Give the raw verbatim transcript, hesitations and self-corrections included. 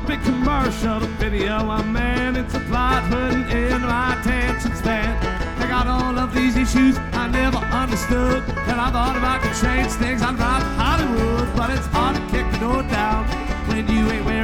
big commercial video, a man, it's a plot putting in my attention span. I got all of these issues I never understood, and I thought if I could change things I'd drive to Hollywood, but it's hard to kick the door down when you ain't